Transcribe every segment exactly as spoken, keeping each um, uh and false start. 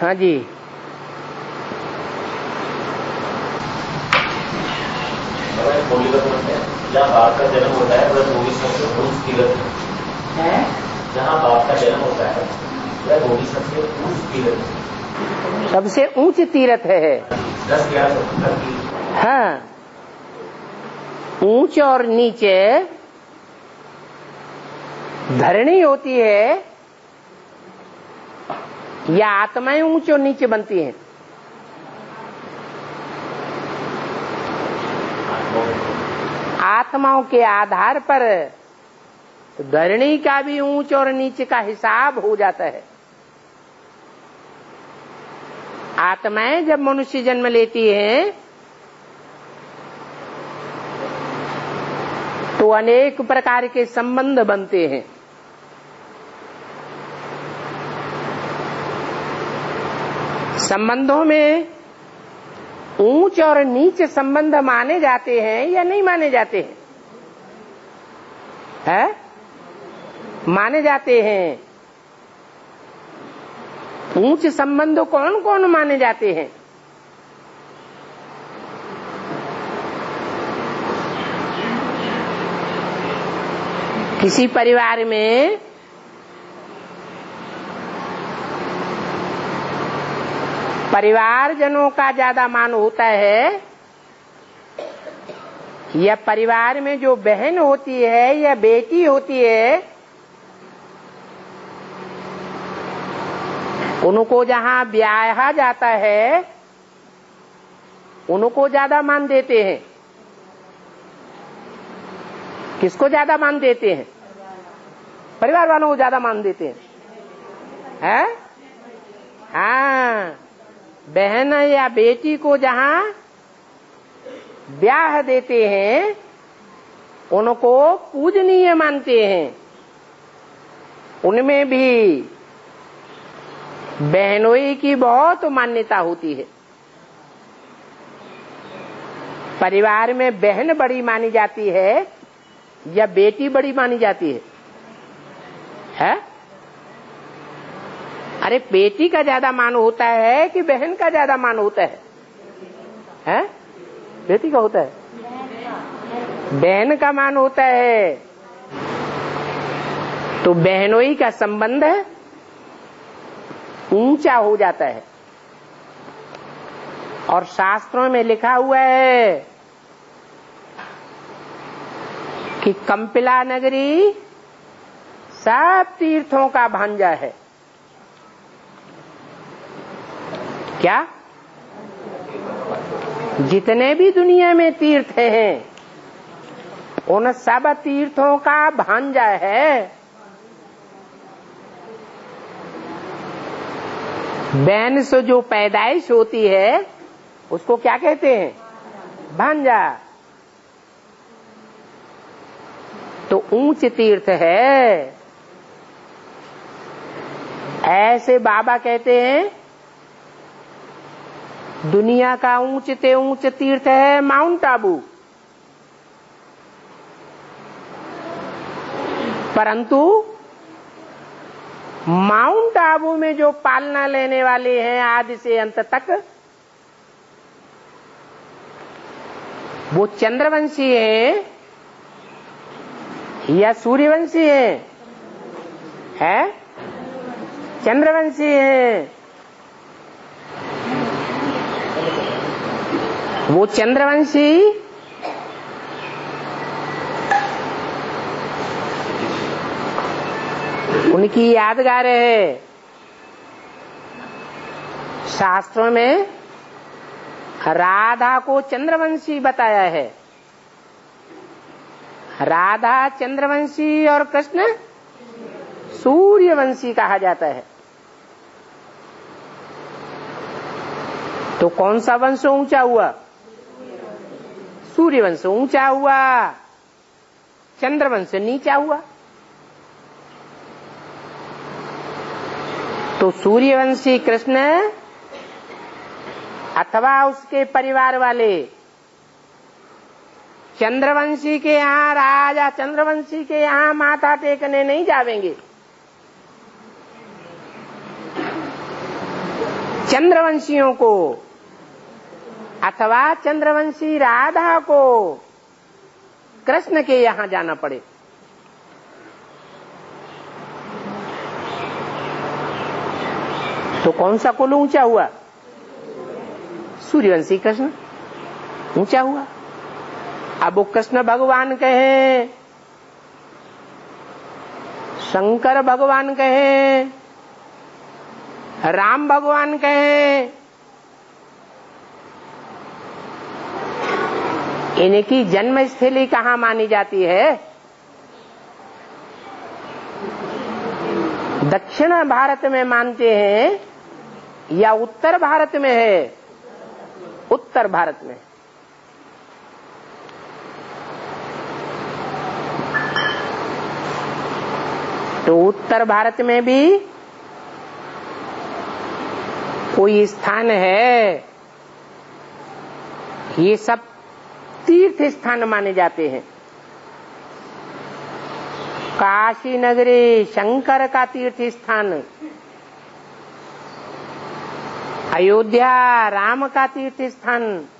हाँ जी, जहाँ बाप का जन्म होता है वह भूमि सबसे ऊंच तीर्थ है। जहाँ बाप का जन्म होता है वह भूमि सबसे ऊंच तीर्थ है। सबसे ऊंच तीर्थ है। दस ग्यारह सत्तर की। हाँ, ऊंच और नीचे धरणी होती है या आत्माएं ऊंच और नीचे बनती हैं? आत्माओं के आधार पर तो धरणी का भी ऊंच और नीचे का हिसाब हो जाता है। आत्माएं जब मनुष्य जन्म लेती हैं तो अनेक प्रकार के संबंध बनते हैं। संबंधों में ऊंच और नीच संबंध माने जाते हैं या नहीं माने जाते हैं? है? माने जाते हैं। ऊंच संबंध कौन कौन माने जाते हैं? किसी परिवार में परिवारजनों का ज्यादा मान होता है या परिवार में जो बहन होती है या बेटी होती है उनको जहां ब्याहा जाता है उनको ज्यादा मान देते हैं? किसको ज्यादा मान देते हैं? परिवार वालों को ज्यादा मान देते हैं, है? हाँ, बहन या बेटी को जहां ब्याह देते हैं उनको पूजनीय मानते हैं। उनमें भी बहनोई की बहुत मान्यता होती है। परिवार में बहन बड़ी मानी जाती है या बेटी बड़ी मानी जाती है? है? अरे बेटी का ज्यादा मान होता है कि बहन का ज्यादा मान होता है? है? बेटी का होता है, बहन का मान होता है। तो बहनोई का संबंध ऊंचा हो जाता है। और शास्त्रों में लिखा हुआ है कि कंपिला नगरी सब तीर्थों का भांजा है। क्या? जितने भी दुनिया में तीर्थ हैं उन सब तीर्थों का भांजा है। बहन से जो पैदाइश होती है उसको क्या कहते हैं? भांजा। तो ऊंच तीर्थ है। ऐसे बाबा कहते हैं दुनिया का ऊंच से ऊंच तीर्थ है माउंट आबू, परंतु माउंट आबू में जो पालना लेने वाले हैं आदि से अंत तक वो चंद्रवंशी हैं या सूर्यवंशी हैं? है? चंद्रवंशी हैं। वो चंद्रवंशी उनकी यादगार है। शास्त्रों में राधा को चंद्रवंशी बताया है। राधा चंद्रवंशी और कृष्ण सूर्यवंशी कहा जाता है। तो कौन सा वंश ऊंचा हुआ? सूर्यवंश ऊंचा हुआ, चंद्रवंश नीचा हुआ। तो सूर्यवंशी कृष्ण अथवा उसके परिवार वाले चंद्रवंशी के यहाँ राजा चंद्रवंशी के यहाँ माथा टेकने नहीं जावेंगे। चंद्रवंशियों को अथवा चंद्रवंशी राधा को कृष्ण के यहां जाना पड़े। तो कौन सा कुल ऊंचा हुआ? सूर्यवंशी कृष्ण ऊंचा हुआ। अब वो कृष्ण भगवान कहे, शंकर भगवान कहे, राम भगवान कहे, इनकी जन्मस्थली कहां मानी जाती है? दक्षिण भारत में मानते हैं या उत्तर भारत में है? उत्तर भारत में। तो उत्तर भारत में भी कोई स्थान है, ये सब तीर्थ स्थान माने जाते हैं। काशी नगरी शंकर का तीर्थ स्थान, अयोध्या राम का तीर्थ स्थान,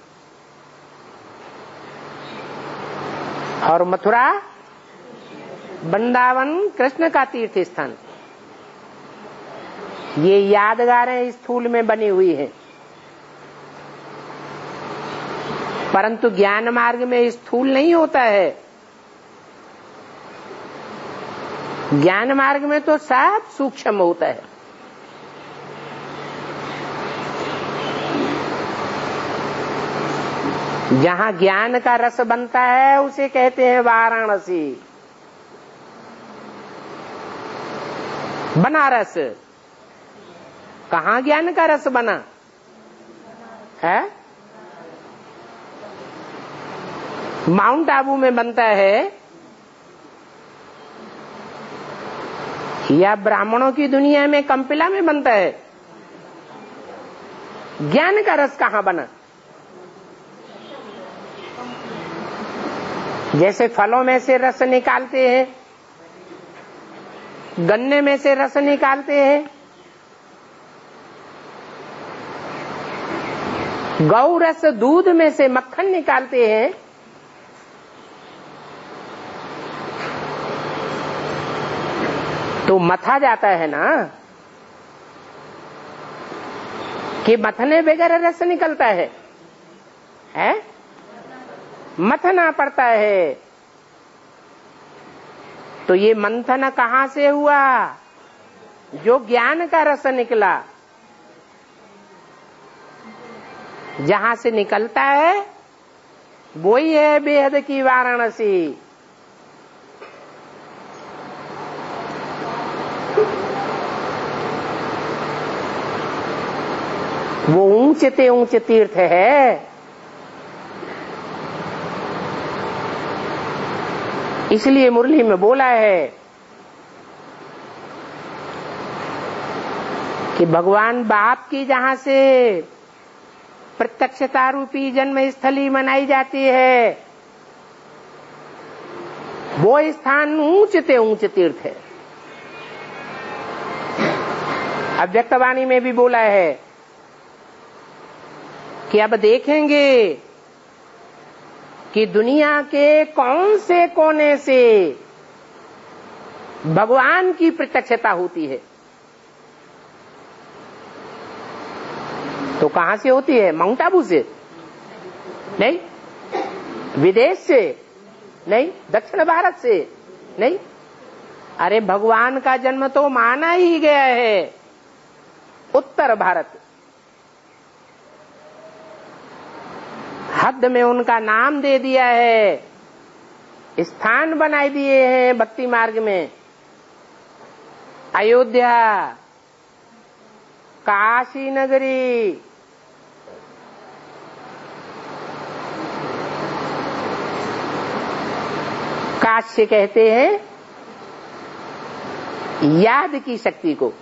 और मथुरा वृंदावन कृष्ण का तीर्थ स्थान। ये यादगारें स्थूल में बनी हुई हैं, परंतु ज्ञान मार्ग में स्थूल नहीं होता है। ज्ञान मार्ग में तो सब सूक्ष्म होता है। जहां ज्ञान का रस बनता है उसे कहते हैं वाराणसी, बनारस। कहां ज्ञान का रस बना है? माउंट आबू में बनता है या ब्राह्मणों की दुनिया में कंपिला में बनता है? ज्ञान का रस कहां बना? जैसे फलों में से रस निकालते हैं, गन्ने में से रस निकालते हैं, गौ रस दूध में से मक्खन निकालते हैं, तो मथा जाता है ना कि मथने बगैर रस निकलता है, है? मथना पड़ता है। तो ये मंथन कहां से हुआ? जो ज्ञान का रस निकला, जहां से निकलता है वो ही है बेहद की वाराणसी। वो ऊंचे ते ऊंचे तीर्थ है। इसलिए मुरली में बोला है कि भगवान बाप की जहां से प्रत्यक्षता रूपी जन्म स्थली मनाई जाती है, वो स्थान ऊंचते ऊंचे तीर्थ है। अव्यक्तवाणी में भी बोला है कि अब देखेंगे कि दुनिया के कौन से कोने से भगवान की प्रत्यक्षता होती है। तो कहां से होती है? माउंट आबू से नहीं, विदेश से नहीं, दक्षिण भारत से नहीं। अरे भगवान का जन्म तो माना ही गया है उत्तर भारत। हद में उनका नाम दे दिया है, स्थान बनाए दिए हैं भक्ति मार्ग में। अयोध्या, काशी नगरी, काशी कहते हैं याद की शक्ति को,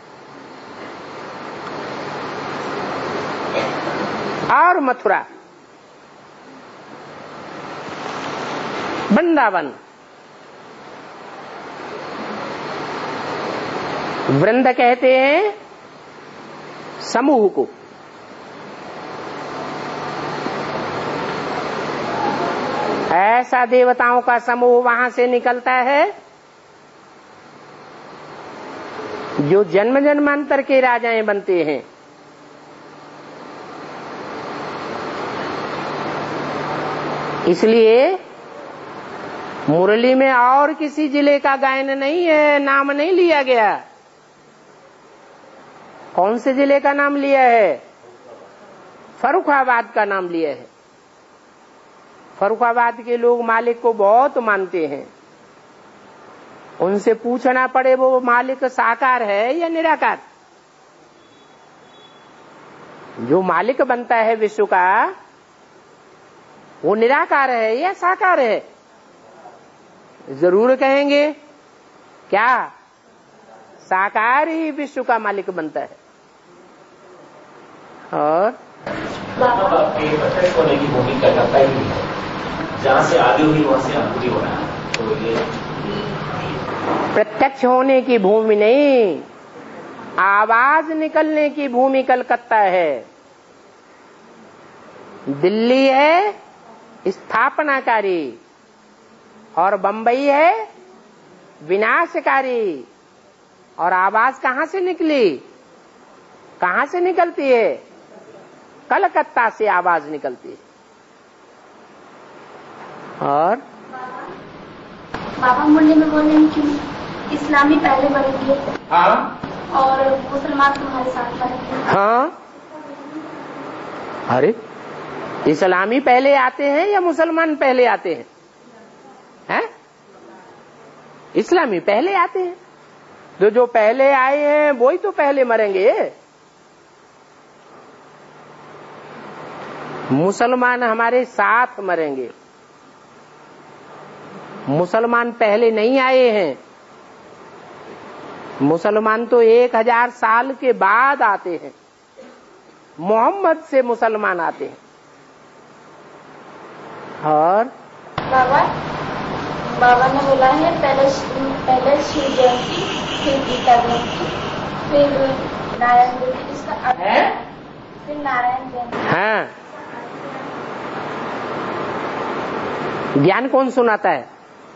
और मथुरा, वृंदावन, वृंद कहते हैं समूह को। ऐसा देवताओं का समूह वहां से निकलता है जो जन्म जन्मांतर के राजाएं बनते हैं। इसलिए मुरली में और किसी जिले का गायन नहीं है, नाम नहीं लिया गया। कौन से जिले का नाम लिया है? फर्रुखाबाद का नाम लिया है। फर्रुखाबाद के लोग मालिक को बहुत मानते हैं। उनसे पूछना पड़े वो मालिक साकार है या निराकार। जो मालिक बनता है विश्व का वो निराकार है या साकार है? जरूर कहेंगे क्या? साकार ही विश्व का मालिक बनता है। और प्रत्यक्ष होने की भूमिका करता ही है, जहां से आदि हुई वहां से अंत भी होना है। तो ये प्रत्यक्ष होने की भूमि नहीं, आवाज निकलने की भूमि कलकत्ता है। दिल्ली है स्थापनाकारी और बंबई है विनाशकारी। और आवाज कहां से निकली? कहां से निकलती है? कलकत्ता से आवाज निकलती है। और बाबा मुरली में बोल रहे हैं कि इस्लामी पहले बनेंगे हाँ और मुसलमान तुम्हारे साथ बनेंगे। हाँ, अरे इस्लामी पहले आते हैं या मुसलमान पहले आते हैं? हैं? इस्लामी पहले आते हैं। तो जो पहले आए हैं वही तो पहले मरेंगे। मुसलमान हमारे साथ मरेंगे। मुसलमान पहले नहीं आए हैं। मुसलमान तो एक हजार साल के बाद आते हैं। मोहम्मद से मुसलमान आते हैं। और बाबा बाबा ने बोला है पहले पहले शिव जयंती, फिर गीता जयंती, फिर नारायण जयंती। इसका अर्थ है फिर नारायण जयंती। हाँ, ज्ञान कौन सुनाता है?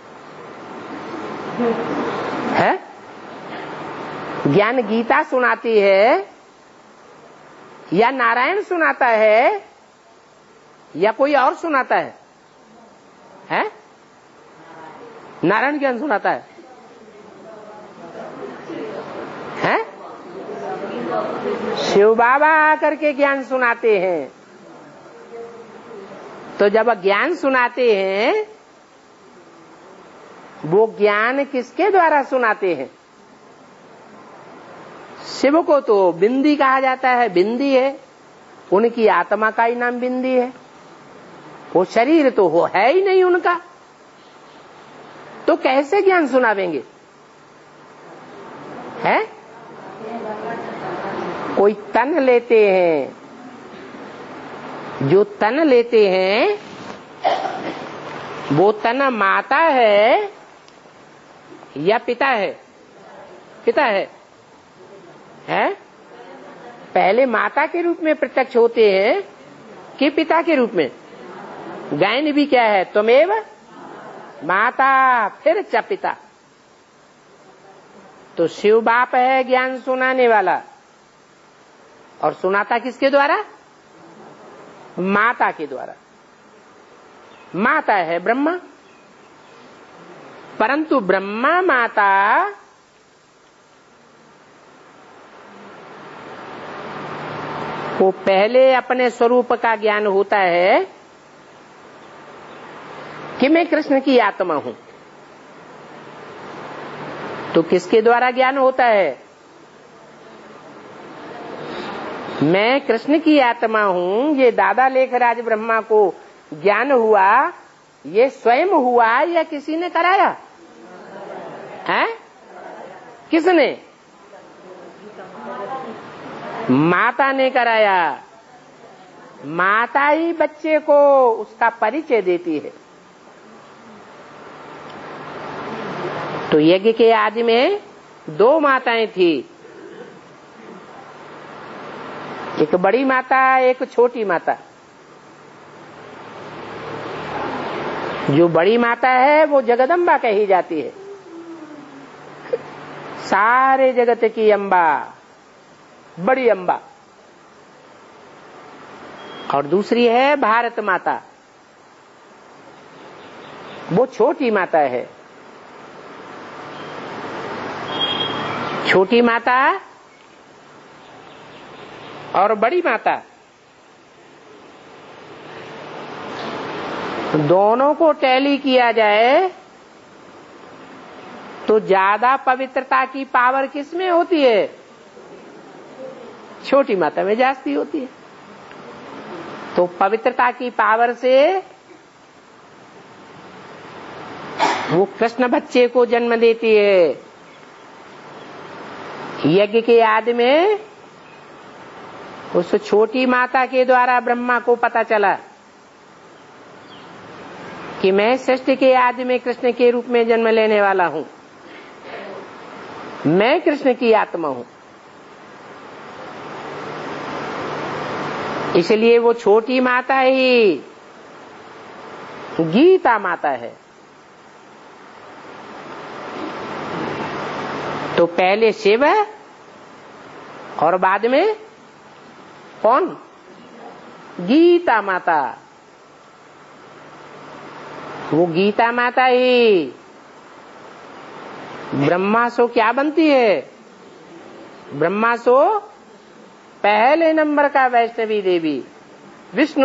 है? ज्ञान गीता सुनाती है या नारायण सुनाता है या कोई और सुनाता है? है? नारायण ज्ञान सुनाता है। हैं? शिव बाबा आकर के ज्ञान सुनाते हैं। तो जब ज्ञान सुनाते हैं वो ज्ञान किसके द्वारा सुनाते हैं? शिव को तो बिंदी कहा जाता है, बिंदी है। उनकी आत्मा का ही नाम बिंदी है। वो शरीर तो वो है ही नहीं उनका, तो कैसे ज्ञान सुनावेंगे? है? कोई तन लेते हैं। जो तन लेते हैं वो तन माता है या पिता है? पिता है। है? पहले माता के रूप में प्रत्यक्ष होते हैं कि पिता के रूप में? गायन भी क्या है? त्वमेव माता फिर च पिता। तो शिव बाप है ज्ञान सुनाने वाला। और सुनाता किसके द्वारा? माता के द्वारा। माता है ब्रह्मा, परंतु ब्रह्मा माता को पहले अपने स्वरूप का ज्ञान होता है कि मैं कृष्ण की आत्मा हूं। तो किसके द्वारा ज्ञान होता है? मैं कृष्ण की आत्मा हूं। ये दादा लेखराज ब्रह्मा को ज्ञान हुआ, ये स्वयं हुआ या किसी ने कराया? है? किसने? माता ने कराया। माता ही बच्चे को उसका परिचय देती है। तो यज्ञ के आदि में दो माताएं थी। एक बड़ी माता, एक छोटी माता। जो बड़ी माता है वो जगदम्बा कही जाती है, सारे जगत की अम्बा, बड़ी अम्बा। और दूसरी है भारत माता, वो छोटी माता है। छोटी माता और बड़ी माता दोनों को टैली किया जाए तो ज्यादा पवित्रता की पावर किसमें होती है? छोटी माता में जास्ती होती है। तो पवित्रता की पावर से वो कृष्ण बच्चे को जन्म देती है। यज्ञ के आदि में उस छोटी माता के द्वारा ब्रह्मा को पता चला कि मैं सृष्टि के आदि में कृष्ण के रूप में जन्म लेने वाला हूं, मैं कृष्ण की आत्मा हूं। इसलिए वो छोटी माता ही गीता माता है। तो पहले शिव और बाद में कौन? गीता माता। वो गीता माता ही ब्रह्मा सो क्या बनती है? ब्रह्मा सो पहले नंबर का वैष्णवी देवी विष्णु।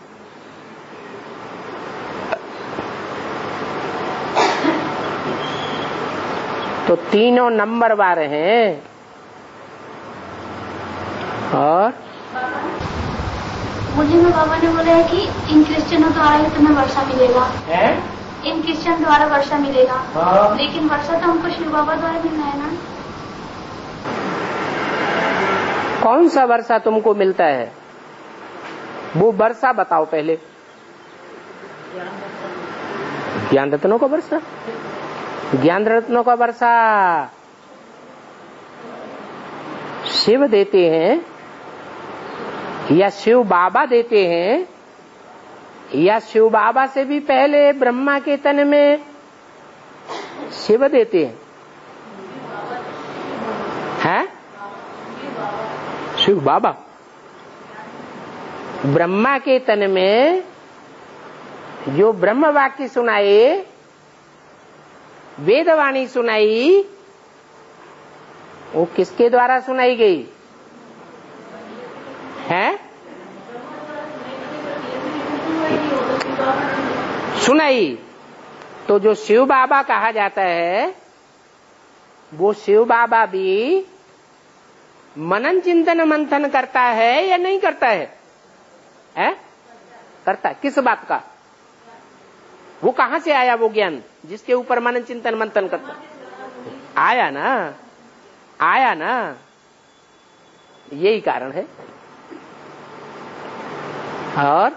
तो तीनों नंबर वाले हैं। और मुझे में बाबा ने बोला है कि इन क्रिश्चियनों द्वारा ही तुम्हें वर्षा मिलेगा है? इन क्रिश्चियन द्वारा वर्षा मिलेगा। हाँ। लेकिन वर्षा तो हमको शिव बाबा द्वारा मिलना है ना। कौन सा वर्षा तुमको मिलता है? वो वर्षा बताओ पहले। ज्ञान रत्नों का वर्षा। ज्ञान रत्नों का वर्षा शिव देते हैं या शिव बाबा देते हैं या शिव बाबा से भी पहले ब्रह्मा के तन में शिव देते हैं? हैं? शिव बाबा ब्रह्मा के तन में जो ब्रह्म वाक्य सुनाए, वेदवाणी सुनाई, वो किसके द्वारा सुनाई गई है? सुनाई। तो जो शिव बाबा कहा जाता है वो शिव बाबा भी मनन चिंतन मंथन करता है या नहीं करता है? है? करता है। किस बात का? वो कहां से आया वो ज्ञान जिसके ऊपर मनन चिंतन मंथन करता? आया ना, आया ना। यही कारण है। और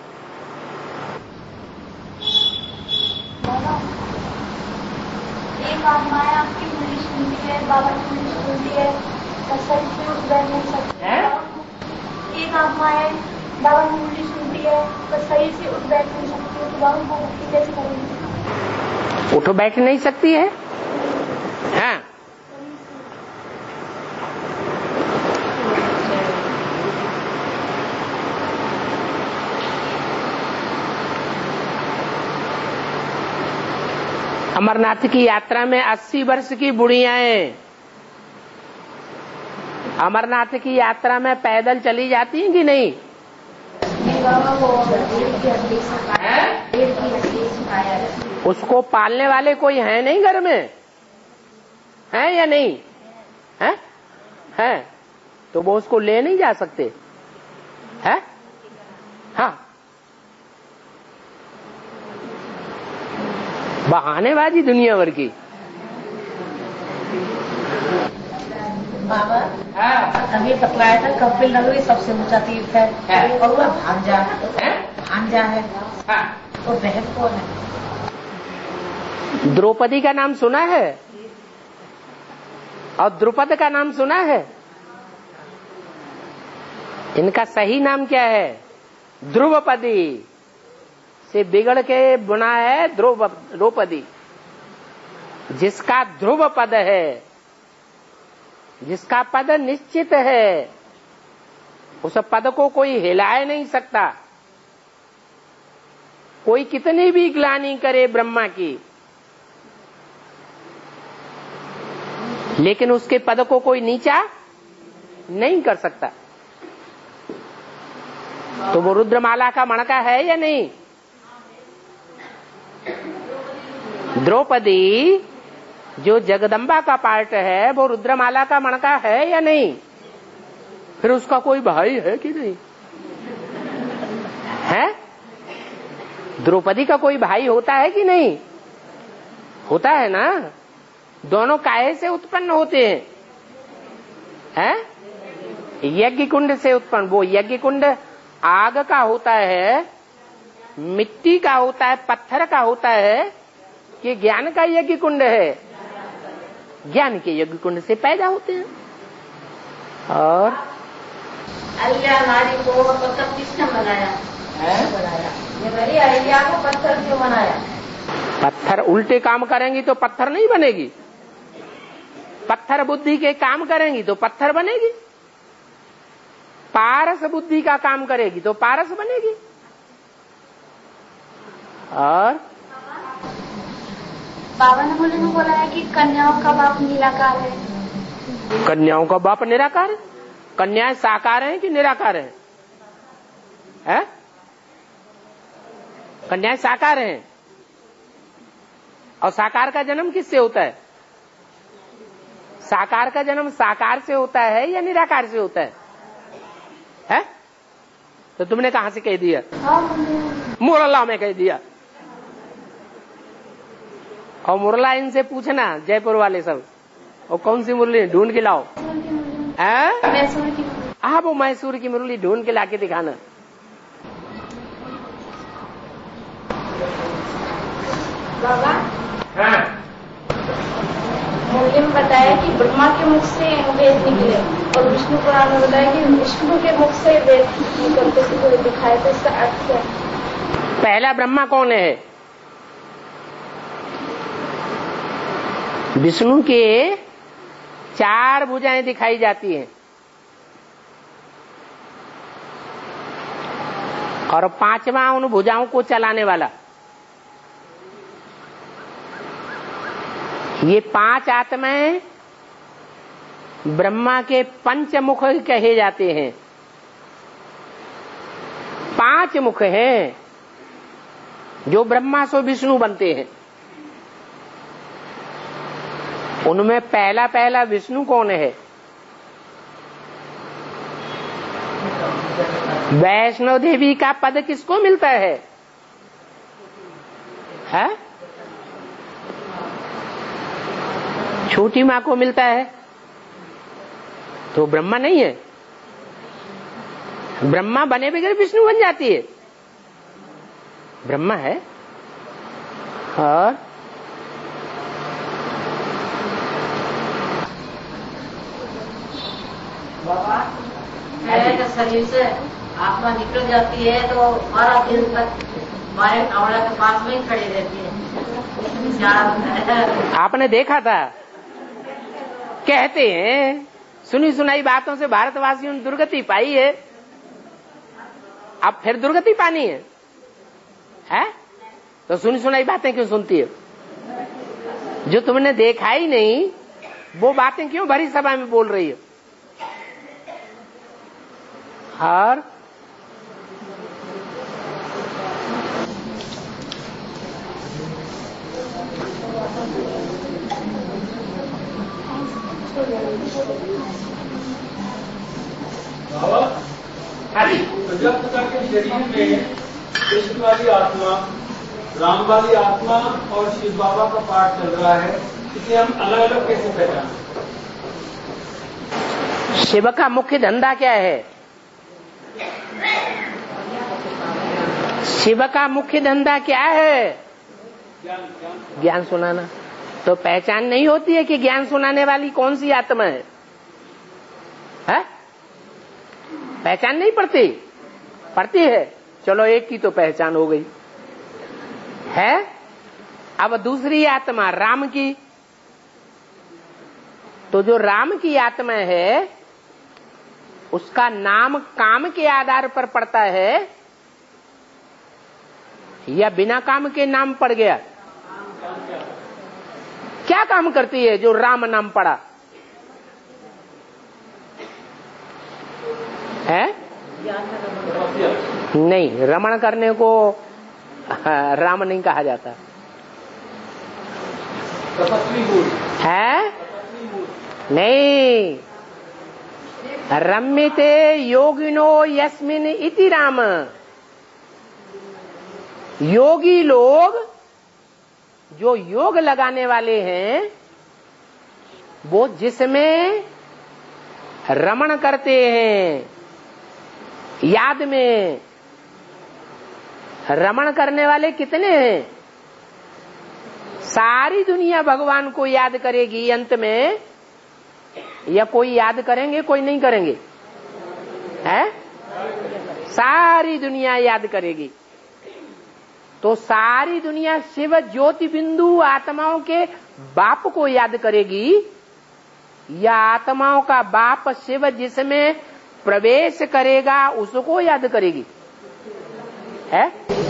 एक आत्मा है आपकी मुझे सुनती है, बाबा की मुझे सुनती है, सही से उठ बैठ नहीं सकती है। एक आत्मा है बाबा की मुझे सुनती है पर सही से उठ बैठ नहीं सकती है, तो बाबा को मुक्ति कैसे करेंगे? उठ बैठ नहीं सकती है? हाँ। अमरनाथ की यात्रा में अस्सी वर्ष की बुढ़ियाएं अमरनाथ की यात्रा में पैदल चली जाती हैं कि नहीं? उसको पालने वाले कोई है नहीं घर में? है या नहीं? है? है? तो वो उसको ले नहीं जा सकते? है? हाँ। बहानेबाजी दुनिया भर की। बाबा अभी बतलाया था कपिल नगरी सबसे ऊंचा तीर्थ है, है? और वह भांजा है, भांजा है। हाँ। तो बहन कौन है? द्रौपदी का नाम सुना है? और द्रुपद का नाम सुना है? इनका सही नाम क्या है? ध्रुवपदी से बिगड़ के बुना है ध्रुव द्रौपदी। जिसका ध्रुव पद है, जिसका पद निश्चित है, उस पद को कोई हिलाए नहीं सकता। कोई कितनी भी ग्लानि करे ब्रह्मा की, लेकिन उसके पद को कोई नीचा नहीं कर सकता। तो वो रुद्रमाला का मणका है या नहीं? द्रौपदी जो जगदम्बा का पार्ट है, वो रुद्रमाला का मणका है या नहीं? फिर उसका कोई भाई है कि नहीं है? द्रौपदी का कोई भाई होता है कि नहीं? होता है ना। दोनों काहे से उत्पन्न होते हैं? हैं? यज्ञ कुंड से उत्पन्न। वो यज्ञ कुंड आग का होता है, मिट्टी का होता है, पत्थर का होता है, कि ज्ञान का यज्ञ कुंड है? ज्ञान के यज्ञ कुंड से पैदा होते हैं। और अहिल्या नारी को पत्थर किसने बनाया है? बनाया ये मेरी अहिल्या को पत्थर क्यों बनाया? पत्थर उल्टे काम करेंगी तो पत्थर नहीं बनेगी। पत्थर बुद्धि के काम करेंगी तो पत्थर बनेगी। पारस बुद्धि का काम करेगी तो पारस बनेगी। और बाबा ने बोले में बोला है कि कन्याओं का बाप निराकार है। कन्याओं का बाप निराकार है? कन्याएं साकार हैं कि निराकार हैं? है? कन्याएं साकार हैं। और साकार का जन्म किससे होता है? साकार का जन्म साकार से होता है या निराकार से होता है? है? तो तुमने कहां से कह दिया? मुरला में कह दिया। और मुरला इनसे पूछना, जयपुर वाले सब, और कौन सी मुरली ढूंढ के लाओ। आप वो मैसूर की मुरली ढूंढ के लाके दिखाना। बाबा हाँ। मुरली में बताया कि ब्रह्मा के मुख से वेद निकले, और विष्णु पुराण में बताया कि विष्णु के मुख से वेद निकलते हुए दिखाए। तो इसका अर्थ क्या है? पहला ब्रह्मा कौन है? विष्णु के चार भुजाएं दिखाई जाती हैं और पांचवा उन भुजाओं को चलाने वाला। ये पांच आत्माएं ब्रह्मा के पंचमुख कहे जाते हैं। पांच मुख हैं जो ब्रह्मा से विष्णु बनते हैं। उनमें पहला पहला विष्णु कौन है? वैष्णो देवी का पद किसको मिलता है? है? छोटी मां को मिलता है। तो ब्रह्मा नहीं है। ब्रह्मा बने बगैर विष्णु बन जाती है। ब्रह्मा है। और बाबा पहले के शरीर से आत्मा निकल जाती है तो बारह दिन तक हमारे कावड़ा के पास में ही खड़ी रहती है। आपने देखा था, कहते हैं सुनी सुनाई बातों से भारतवासियों ने दुर्गति पाई है। अब फिर दुर्गति पानी है, है? तो सुनी सुनाई बातें क्यों सुनती है? जो तुमने देखा ही नहीं वो बातें क्यों भरी सभा में बोल रही है? और प्रजापिता के शरीर में कृष्ण वाली आत्मा, राम वाली आत्मा और शिव बाबा का पाठ चल रहा है। इसे हम अलग अलग कैसे पहचानें? शिव का मुख्य धंधा क्या है? शिव का मुख्य धंधा क्या है? ज्ञान ज्ञान सुनाना। तो पहचान नहीं होती है कि ज्ञान सुनाने वाली कौन सी आत्मा है? है? पहचान नहीं पड़ती? पड़ती है। चलो एक की तो पहचान हो गई है। अब दूसरी आत्मा राम की, तो जो राम की आत्मा है उसका नाम काम के आधार पर पड़ता है या बिना काम के नाम पड़ गया? क्या काम करती है जो राम नाम पड़ा है? नहीं, रमण करने को राम नहीं कहा जाता है। नहीं, रम्यते योगिनो यस्मिन इति राम। योगी लोग जो योग लगाने वाले हैं वो जिसमें रमण करते हैं, याद में रमण करने वाले कितने हैं? सारी दुनिया भगवान को याद करेगी अंत में, या कोई याद करेंगे कोई नहीं करेंगे? है? सारी दुनिया याद करेगी। तो सारी दुनिया शिव ज्योति बिंदु आत्माओं के बाप को याद करेगी, या आत्माओं का बाप शिव जिसमें प्रवेश करेगा उसको याद करेगी? है?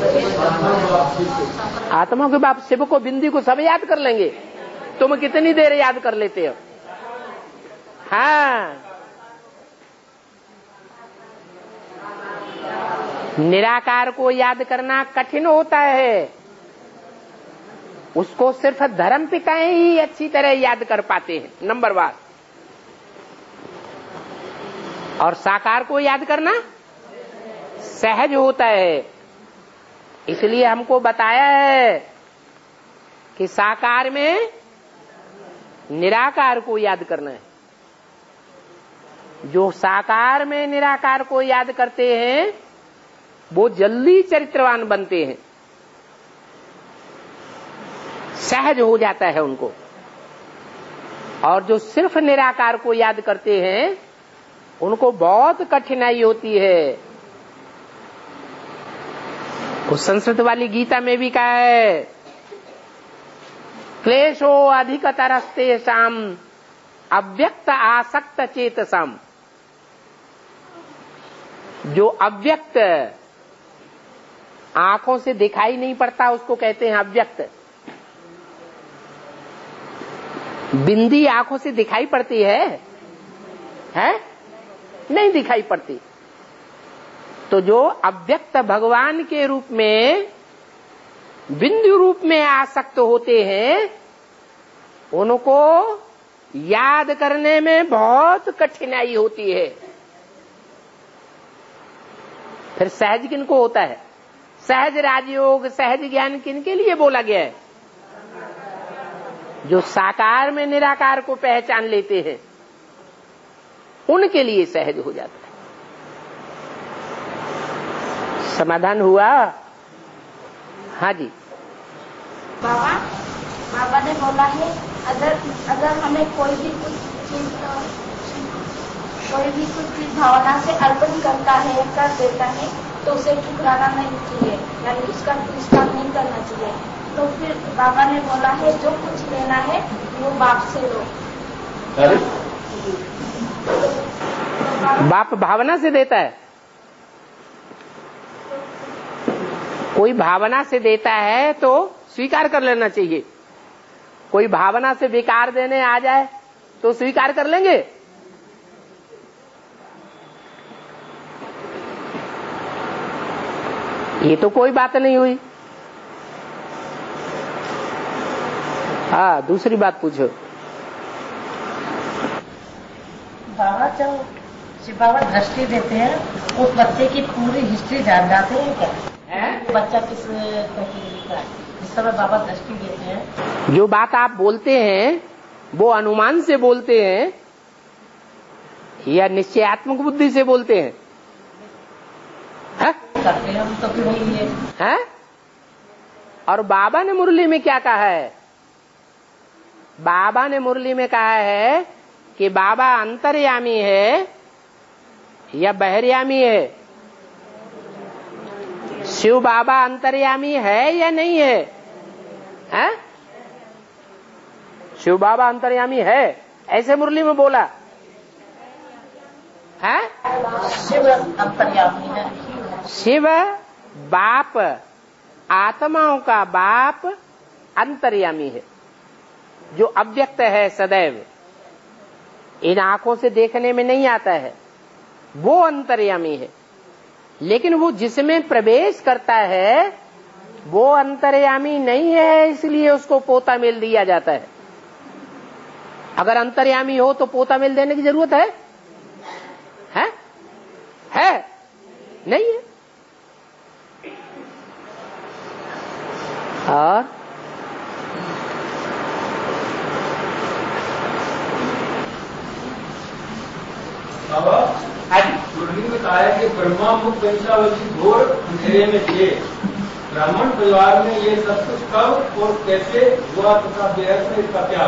आत्मा के बाप शिव को, बिंदी को सब याद कर लेंगे। तुम कितनी देर याद कर लेते हो? हाँ, निराकार को याद करना कठिन होता है। उसको सिर्फ धर्म पिताएं ही अच्छी तरह याद कर पाते हैं, नंबर वन। और साकार को याद करना सहज होता है। इसलिए हमको बताया है कि साकार में निराकार को याद करना है। जो साकार में निराकार को याद करते हैं वो जल्दी चरित्रवान बनते हैं, सहज हो जाता है उनको। और जो सिर्फ निराकार को याद करते हैं उनको बहुत कठिनाई होती है। उस संस्कृत वाली गीता में भी कहा है, क्लेशो अधिकतरस्तेषाम अव्यक्त आसक्त चेतसाम। जो अव्यक्त आंखों से दिखाई नहीं पड़ता उसको कहते हैं अव्यक्त। बिंदी आंखों से दिखाई पड़ती है? है? नहीं दिखाई पड़ती। तो जो अव्यक्त भगवान के रूप में बिंदु रूप में आसक्त होते हैं उनको याद करने में बहुत कठिनाई होती है। फिर सहज किनको होता है? सहज राजयोग, सहज ज्ञान किनके लिए बोला गया है? जो साकार में निराकार को पहचान लेते हैं उनके लिए सहज हो जाता है। समाधान हुआ? हाँ जी। बाबा बाबा ने बोला है अगर अगर हमें कोई भी कुछ चीज कोई भी कुछ चीज भावना से अर्पण करता है, कर देता है, तो उसे ठुकराना नहीं चाहिए, यानी उसका तिरस्कार नहीं करना चाहिए। तो फिर बाबा ने बोला है जो कुछ लेना है वो बाप से लो। बाप भावना से देता है। कोई भावना से देता है तो स्वीकार कर लेना चाहिए। कोई भावना से विकार देने आ जाए तो स्वीकार कर लेंगे? ये तो कोई बात नहीं हुई। हाँ, दूसरी बात पूछो। बाबा जब शिव बाबा दृष्टि देते हैं उस बच्चे की पूरी हिस्ट्री जान जाते हैं क्या? है? बच्चा किस कैटेगरी का है जिस समय बाबा दृष्टि देते हैं? जो बात आप बोलते हैं वो अनुमान से बोलते हैं या निश्चयात्मक बुद्धि से बोलते हैं? है? करते हैं हम तो फिर वही है। है? और बाबा ने मुरली में क्या कहा है? बाबा ने मुरली में कहा है कि बाबा अंतर्यामी है, या बहरयामी है? शिव बाबा अंतर्यामी है या नहीं है? हैं? शिव बाबा अंतर्यामी है, ऐसे मुरली में बोला है। शिव अंतर्यामी है। शिव बाप, आत्माओं का बाप अंतर्यामी है, जो अव्यक्त है सदैव, इन आंखों से देखने में नहीं आता है, वो अंतर्यामी है। लेकिन वो जिसमें प्रवेश करता है वो अंतर्यामी नहीं है, इसलिए उसको पोता मेल दिया जाता है। अगर अंतर्यामी हो तो पोता मेल देने की जरूरत है? है? है? नहीं है। और बाबा मुरली में कहा है कि ब्रह्मा मुख वंशावली घोर अंधेरे में थे। ब्राह्मण परिवार में ये सब कुछ कब और कैसे हुआ तथा बेहद में इसका क्या?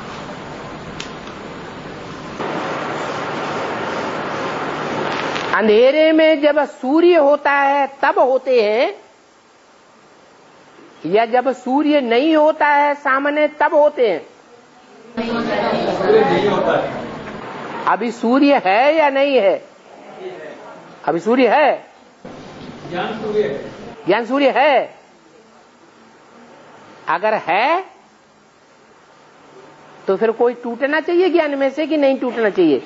अंधेरे में जब सूर्य होता है तब होते हैं, या जब सूर्य नहीं होता है सामने तब होते हैं? सूर्य नहीं होता है। अभी सूर्य है या नहीं है? अभी सूर्य है, ज्ञान सूर्य है। ज्ञान सूर्य है। अगर है तो फिर कोई टूटना चाहिए ज्ञान में से कि नहीं टूटना चाहिए?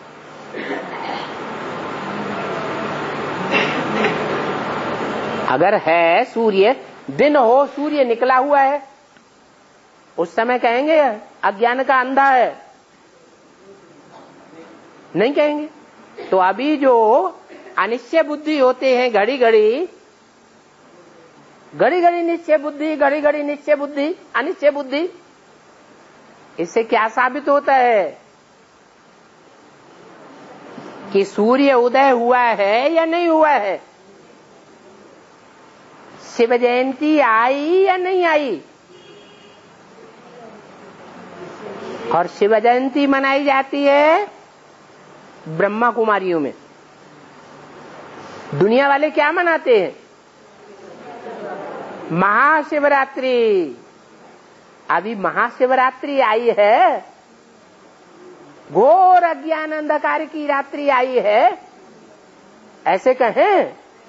अगर है सूर्य, दिन हो, सूर्य निकला हुआ है, उस समय कहेंगे अज्ञान का अंधा है? नहीं कहेंगे। तो अभी जो अनिश्चय बुद्धि होते हैं, घड़ी घड़ी घड़ी घड़ी निश्चय बुद्धि, घड़ी घड़ी निश्चय बुद्धि, अनिश्चय बुद्धि, इससे क्या साबित होता है कि सूर्य उदय हुआ है या नहीं हुआ है? शिव जयंती आई या नहीं आई? और शिव जयंती मनाई जाती है ब्रह्मा कुमारियों में। दुनिया वाले क्या मनाते हैं? महाशिवरात्रि। अभी महाशिवरात्रि आई है, घोर अज्ञान अंधकार की रात्रि आई है, ऐसे कहें?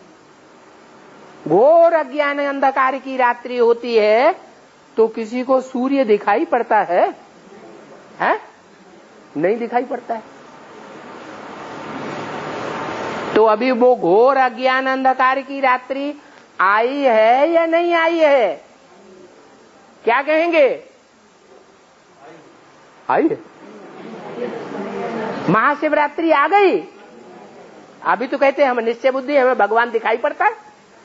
घोर अज्ञान अंधकार की रात्रि होती है तो किसी को सूर्य दिखाई पड़ता है? हैं? नहीं दिखाई पड़ता है। तो अभी वो घोर अज्ञान अंधकार की रात्रि आई है या नहीं आई है? क्या कहेंगे? आई है। महाशिवरात्रि आ गई, अभी तो कहते हैं हम निश्चय बुद्धि, हमें भगवान दिखाई पड़ता है।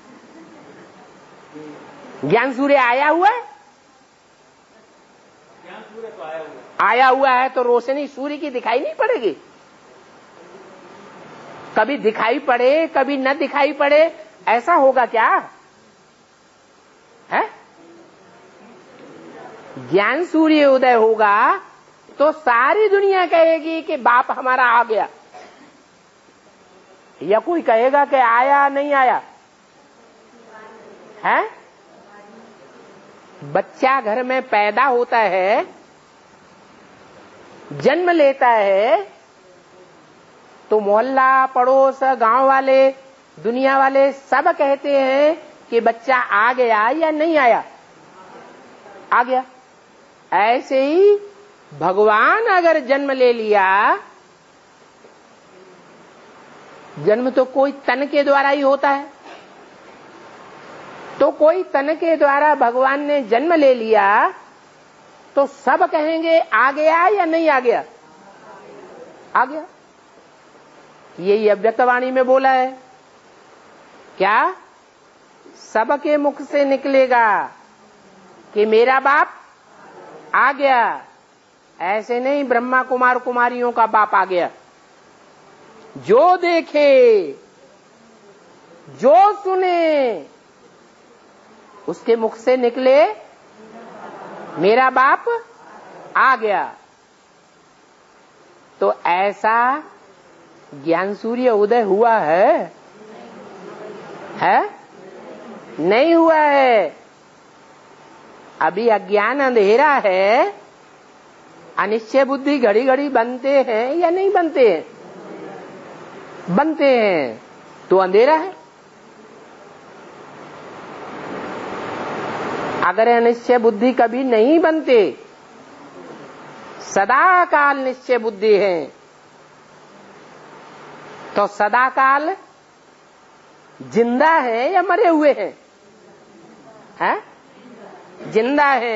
ज्ञान सूर्य आया हुआ है, ज्ञान सूर्य तो आया हुआ है। आया हुआ है तो रोशनी सूर्य की दिखाई नहीं पड़ेगी? कभी दिखाई पड़े कभी न दिखाई पड़े, ऐसा होगा क्या है? ज्ञान सूर्य उदय होगा तो सारी दुनिया कहेगी कि बाप हमारा आ गया, या कोई कहेगा कि आया नहीं आया है? बच्चा घर में पैदा होता है, जन्म लेता है, तो मोहल्ला, पड़ोस, गांव वाले, दुनिया वाले सब कहते हैं कि बच्चा आ गया या नहीं आया? आ गया। ऐसे ही भगवान अगर जन्म ले लिया, जन्म तो कोई तन के द्वारा ही होता है, तो कोई तन के द्वारा भगवान ने जन्म ले लिया तो सब कहेंगे आ गया या नहीं आ गया? आ गया। यही अव्यक्तवाणी में बोला है। क्या? सबके मुख से निकलेगा कि मेरा बाप आ गया। ऐसे नहीं ब्रह्मा कुमार कुमारियों का बाप आ गया। जो देखे, जो सुने, उसके मुख से निकले मेरा बाप आ गया। तो ऐसा ज्ञान सूर्य उदय हुआ है? है? नहीं हुआ है। अभी अज्ञान अंधेरा है। अनिश्चय बुद्धि घड़ी घड़ी बनते हैं या नहीं बनते हैं? बनते हैं, तो अंधेरा है। अगर अनिश्चय बुद्धि कभी नहीं बनते, सदा काल निश्चय बुद्धि है, तो सदा काल जिंदा है या मरे हुए हैं? हैं? जिंदा है।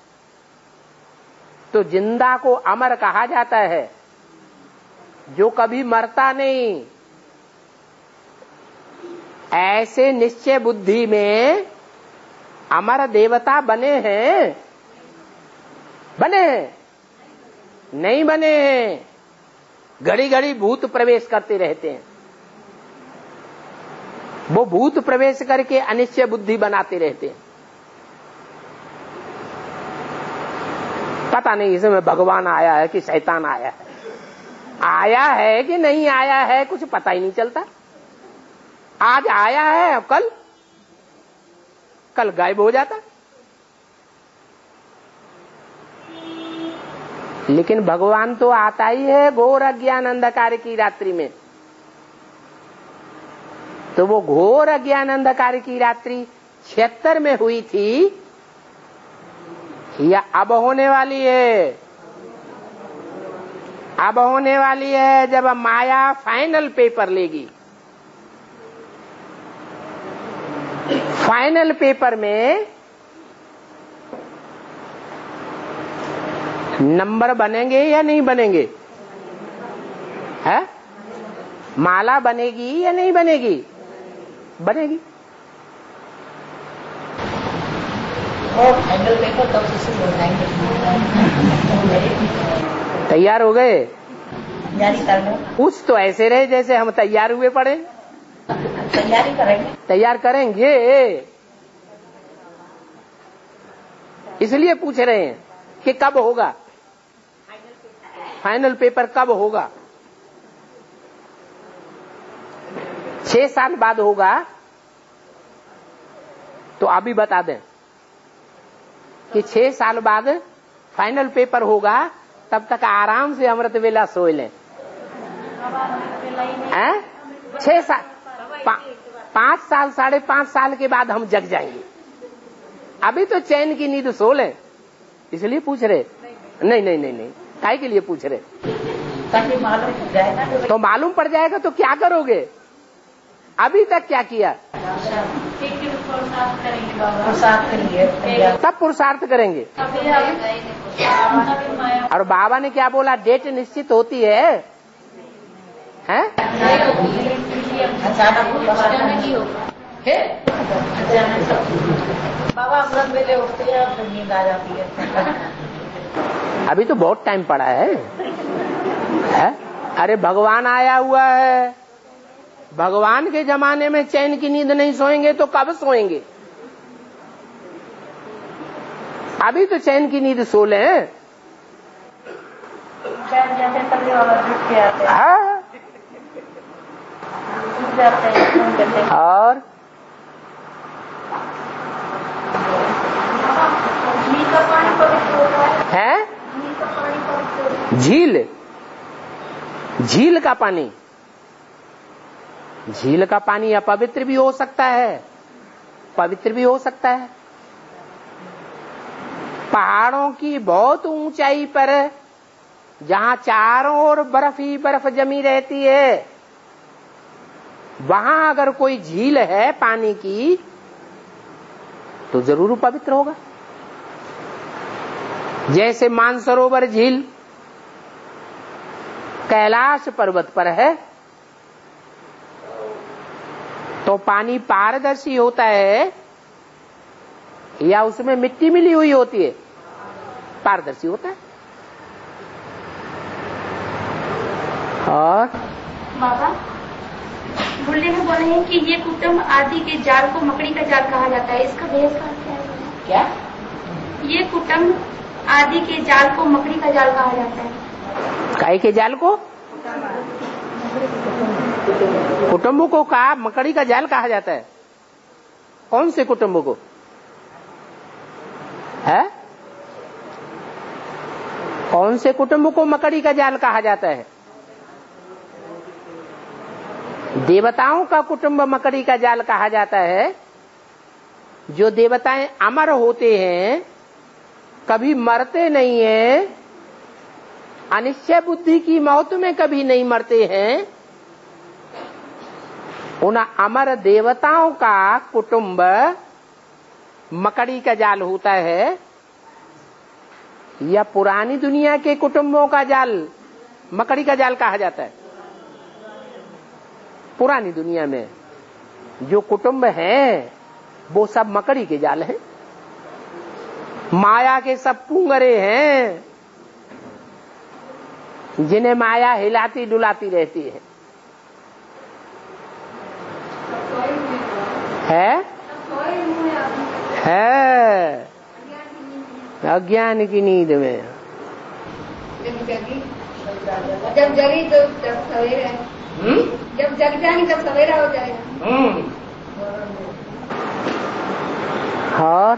तो जिंदा को अमर कहा जाता है, जो कभी मरता नहीं। ऐसे निश्चय बुद्धि में अमर देवता बने हैं? बने हैं? नहीं बने हैं। घड़ी घड़ी भूत प्रवेश करते रहते हैं। वो भूत प्रवेश करके अनिश्चय बुद्धि बनाते रहते हैं। पता नहीं इसमें भगवान आया है कि शैतान आया है, आया है कि नहीं आया है, कुछ पता ही नहीं चलता। आज आया है, कल कल गायब हो जाता। लेकिन भगवान तो आता ही है घोर अज्ञान अंधकार की रात्रि में। तो वो घोर अज्ञान अंधकार की रात्रि छिहत्तर में हुई थी या अब होने वाली है? अब होने वाली है, जब माया फाइनल पेपर लेगी। फाइनल पेपर में नंबर बनेंगे या नहीं बनेंगे? है? माला बनेगी या नहीं बनेगी? बनेगी। और फाइनल पेपर कब से शुरू हो जाएंगे? तैयार हो गए? तैयारी कर लो। कुछ तो ऐसे रहे जैसे हम तैयार हुए पड़े। तैयारी करेंगे। तैयार करेंगे, इसलिए पूछ रहे हैं कि कब होगा फाइनल पेपर, कब होगा? छह साल बाद होगा। तो अभी बता दें कि छह साल बाद फाइनल पेपर होगा, तब तक आराम से अमृत वेला सोए लें। छह साल पा, पांच साल साढ़े पांच साल के बाद हम जग जाएंगे। अभी तो चैन की नींद सो लें, इसलिए पूछ रहे। नहीं नहीं नहीं नहीं, काहे के लिए पूछ रहे? ताकि मालूम पड़ जाएगा। तो मालूम पड़ जाएगा तो क्या करोगे? अभी तक क्या किया? पुरुषार्थ करेंगे, तब पुरुषार्थ करेंगे। और बाबा ने क्या बोला? डेट निश्चित होती है, हैं? अचानक बाबा अमृत वेले उठते हैं और नींद आ जाती है। अभी तो बहुत टाइम पड़ा है, है? अरे भगवान आया हुआ है। भगवान के जमाने में चैन की नींद नहीं सोएंगे तो कब सोएंगे? अभी तो चैन की नींद सो लें। हाँ। और है झील, झील का पानी, झील का पानी अपवित्र भी हो सकता है, पवित्र भी हो सकता है। पहाड़ों की बहुत ऊंचाई पर जहां चारों ओर बर्फ ही बर्फ जमी रहती है, वहां अगर कोई झील है पानी की, तो जरूर पवित्र होगा। जैसे मानसरोवर झील कैलाश पर्वत पर है, तो पानी पारदर्शी होता है या उसमें मिट्टी मिली हुई होती है? पारदर्शी होता है। और बाबा बुल्ले में बोले हैं कि ये कुटुम्ब आदि के जाल को मकड़ी का जाल कहा जाता है, इसका भेद क्या है? क्या? ये कुटुम्ब आदि के जाल को मकड़ी का जाल कहा जाता है। काहे के जाल को? कुटुंब को कहा मकड़ी का जाल कहा जाता है। कौन से कुटुंब को है? कौन से कुटुंब को मकड़ी का जाल कहा जाता है? देवताओं का कुटुंब मकड़ी का जाल कहा जाता है। जो देवताएं अमर होते हैं, कभी मरते नहीं हैं, अनिश्चय बुद्धि की मौत में कभी नहीं मरते हैं, उन अमर देवताओं का कुटुंब मकड़ी का जाल होता है। या पुरानी दुनिया के कुटुंबों का जाल मकड़ी का जाल कहा जाता है। पुरानी दुनिया में जो कुटुंब हैं वो सब मकड़ी के जाल हैं। माया के सब पुंगरे हैं जिन्हें माया हिलाती डुलाती रहती है। है है अज्ञान की नींद में। जब जगी जब जगी तो जब सवेरा, जब जग जाएंगे तब सवेरा हो जाएगा। और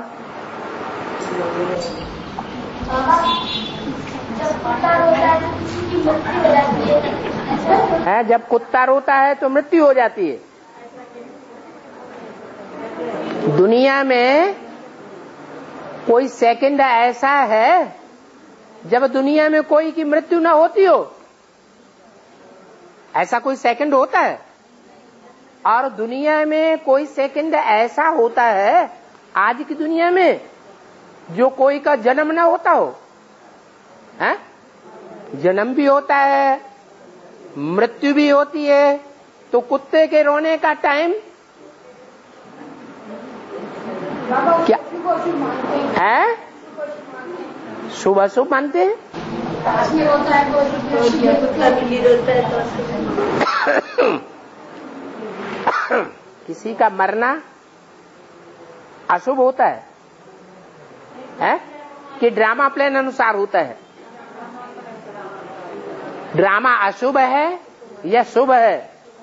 है जब कुत्ता रोता है तो मृत्यु हो जाती है। दुनिया में कोई सेकंड ऐसा है जब दुनिया में कोई की मृत्यु ना होती हो? ऐसा कोई सेकंड होता है? और दुनिया में कोई सेकंड ऐसा होता है आज की दुनिया में जो कोई का जन्म ना होता हो? है? जन्म भी होता है, मृत्यु भी होती है। तो कुत्ते के रोने का टाइम क्या है? शुभ अशुभ मानते हैं। किसी का मरना अशुभ होता है, है? कि ड्रामा प्लान अनुसार होता है? ड्रामा अशुभ है या शुभ है?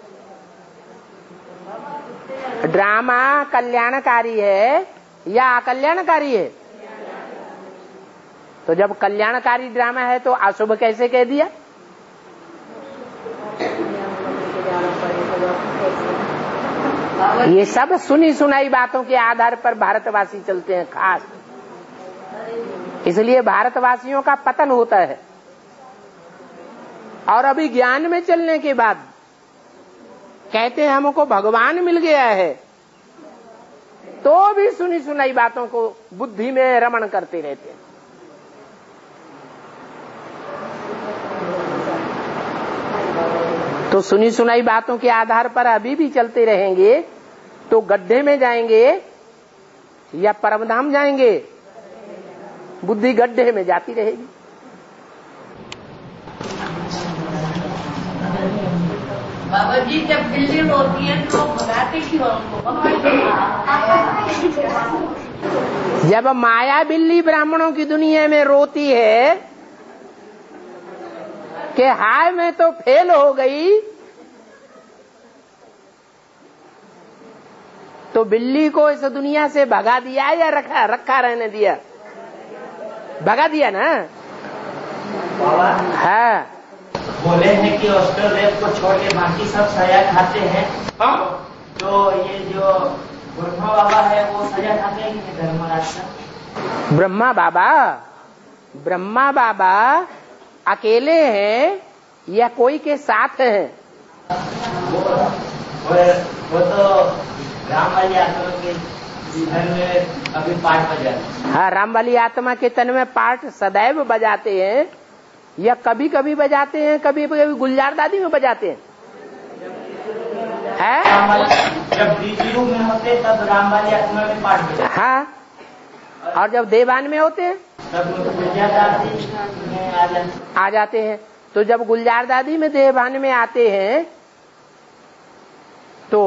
ड्रामा कल्याणकारी है या अकल्याणकारी है? तो जब कल्याणकारी ड्रामा है तो अशुभ कैसे कह दिया? ये सब सुनी सुनाई बातों के आधार पर भारतवासी चलते हैं खास, इसलिए भारतवासियों का पतन होता है। और अभी ज्ञान में चलने के बाद कहते हैं हमको भगवान मिल गया है, तो भी सुनी सुनाई बातों को बुद्धि में रमण करते रहते हैं। तो सुनी सुनाई बातों के आधार पर अभी भी चलते रहेंगे तो गड्ढे में जाएंगे या परमधाम जाएंगे? बुद्धि गड्ढे में जाती रहेगी। बाबा जी जब बिल्ली रोती है तो भगाते क्यों हमको? जब माया बिल्ली ब्राह्मणों की दुनिया में रोती है कि हाय मैं तो फेल हो गई, तो बिल्ली को इस दुनिया से भगा दिया या रखा रखा रहने दिया? भगा दिया ना। हाँ, बोले हैं कि ऑस्ट्रेलिया को छोड़ के बाकी सब सजा खाते हैं। हाँ? तो ये जो ब्रह्मा बाबा है वो सजा खाते हैं कि धर्मराज का? ब्रह्मा बाबा ब्रह्मा बाबा अकेले हैं या कोई के साथ हैं? वो, वो, वो तो राम वाली आत्मा के धन में अभी पाठ बजाते। हाँ, राम वाली आत्मा के तन में पाठ सदैव बजाते हैं या कभी कभी बजाते हैं, कभी कभी गुलजार दादी में बजाते हैं। है? जब बीजू में होते तब राम वाली आत्मा में पाठ बजाते। हाँ, और जब देवान में होते हैं तब गुलजार दादी में आ जाते हैं। तो जब गुलजार दादी में देवान में आते हैं तो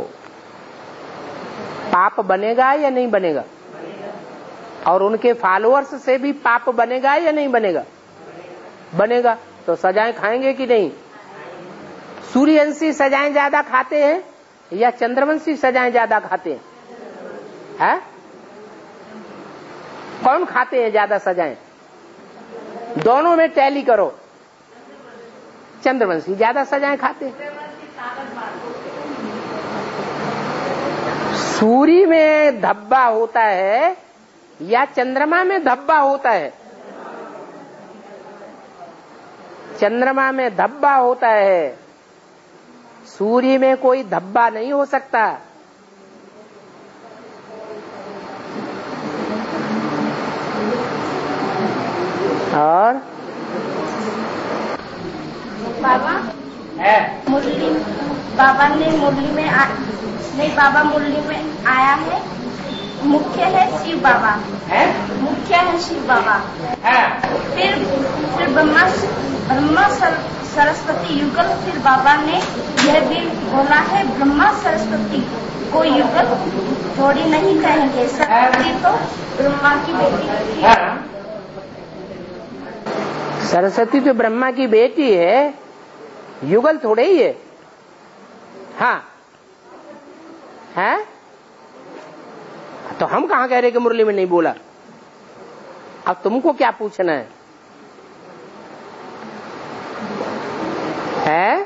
पाप बनेगा या नहीं बनेगा? और उनके फॉलोअर्स से भी पाप बनेगा या नहीं बनेगा? बनेगा। तो सजाएं खाएंगे कि नहीं? सूर्यवंशी सजाएं ज्यादा खाते हैं या चंद्रवंशी सजाएं ज्यादा खाते हैं? है? कौन खाते हैं ज्यादा सजाएं? दोनों में टैली करो। चंद्रवंशी ज्यादा सजाएं खाते हैं। सूर्य में धब्बा होता है या चंद्रमा में धब्बा होता है? चंद्रमा में धब्बा होता है, सूर्य में कोई धब्बा नहीं हो सकता। और बाबा है मुरली, बाबा ने मुरली में आ, नहीं बाबा मुरली में आया है। मुख्य है शिव बाबा है मुख्य है शिव बाबा। है फिर फिर ब्रह्मा ब्रह्मा सर, सरस्वती युगल। फिर बाबा ने यह भी बोला है ब्रह्मा सरस्वती को युगल थोड़ी नहीं कहेंगे। सरस्वती तो ब्रह्मा की बेटी है। सरस्वती तो ब्रह्मा की बेटी है, युगल थोड़े ही है। हाँ है? तो हम कहाँ कह रहे कि मुरली में नहीं बोला? अब तुमको क्या पूछना है? है?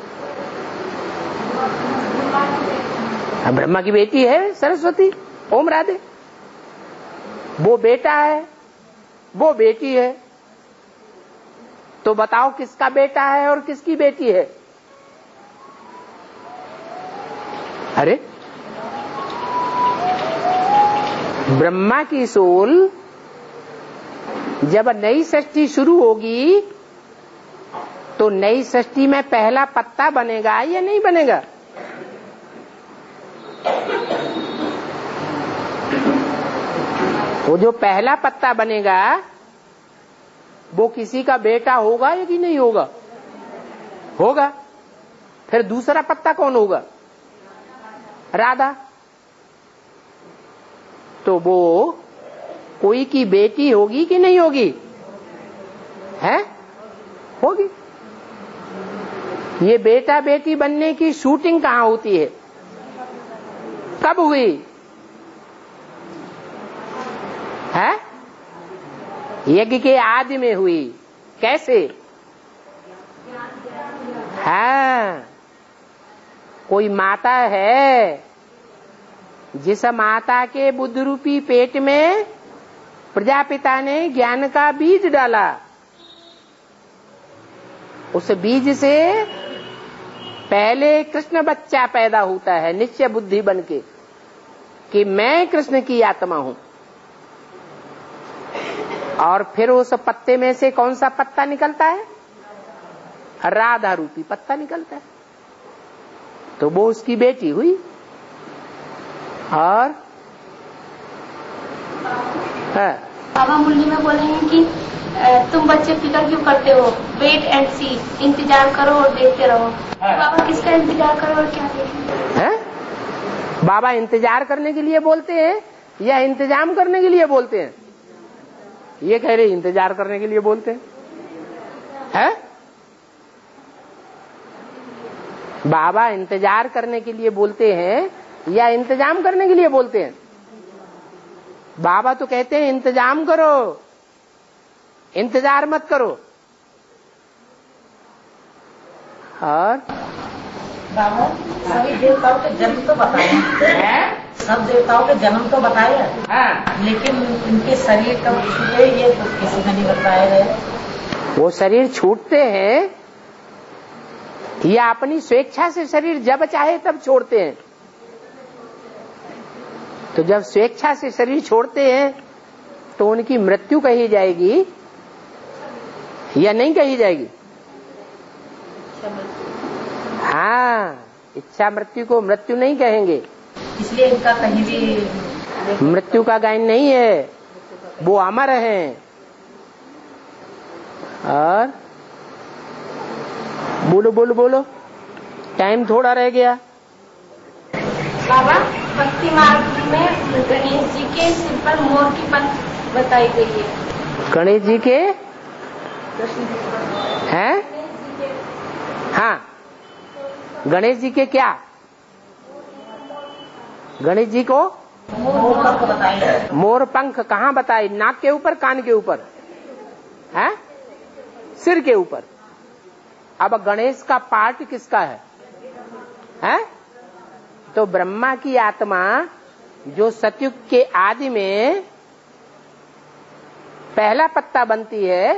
ब्रह्मा की बेटी है सरस्वती, ओम राधे। वो बेटा है, वो बेटी है। तो बताओ किसका बेटा है और किसकी बेटी है? अरे ब्रह्मा की सोल जब नई सृष्टि शुरू होगी तो नई सृष्टि में पहला पत्ता बनेगा या नहीं बनेगा? वो जो पहला पत्ता बनेगा वो किसी का बेटा होगा या कि नहीं होगा? होगा। फिर दूसरा पत्ता कौन होगा? राधा। तो वो कोई की बेटी होगी कि नहीं होगी? है? होगी। ये बेटा बेटी बनने की शूटिंग कहाँ होती है? कब हुई? है? यज्ञ के आदि में हुई। कैसे? हाँ, कोई माता है जिस माता के बुद्ध रूपी पेट में प्रजापिता ने ज्ञान का बीज डाला। उस बीज से पहले कृष्ण बच्चा पैदा होता है निश्चय बुद्धि बनके कि मैं कृष्ण की आत्मा हूं। और फिर उस पत्ते में से कौन सा पत्ता निकलता है? राधा रूपी पत्ता निकलता है। तो वो उसकी बेटी हुई। और है बाबा मुरली में बोले हैं कि तुम बच्चे फिक्र क्यों करते हो? वेट एंड सी, इंतजार करो और देखते रहो। बाबा किसका इंतजार करो और क्या देखें? है? बाबा इंतजार करने के लिए बोलते हैं या इंतजाम करने के लिए बोलते हैं? ये कह रहे इंतजार करने के लिए बोलते हैं। है? बाबा इंतजार करने के लिए बोलते हैं या इंतजाम करने के लिए बोलते हैं? बाबा तो कहते हैं इंतजाम करो, इंतजार मत करो। और बाबा सभी देवताओं के जन्म तो बताए, सब देवताओं के जन्म तो बताए, लेकिन इनके शरीर कब छूटे ये तो किसी ने नहीं बताया है। वो शरीर छूटते हैं या अपनी स्वेच्छा से शरीर जब चाहे तब छोड़ते हैं? तो जब स्वेच्छा से शरीर छोड़ते हैं तो उनकी मृत्यु कही जाएगी या नहीं कही जाएगी? हाँ, इच्छा मृत्यु को मृत्यु नहीं कहेंगे, इसलिए इनका कहीं भी मृत्यु का गायन नहीं है, वो अमर हैं। और बोलो बोलो बोलो, टाइम थोड़ा रह गया। बाबा भक्ति मार्ग में गणेश जी के सिर पर मोर की पंख बताई गई है। गणेश जी के हैं? हाँ, गणेश जी के क्या? गणेश जी को मोर पंख बताए। मोर पंख कहाँ बताए? नाक के ऊपर, कान के ऊपर, है सिर के ऊपर। अब गणेश का पार्ट किसका है? है तो ब्रह्मा की आत्मा जो सतयुग के आदि में पहला पत्ता बनती है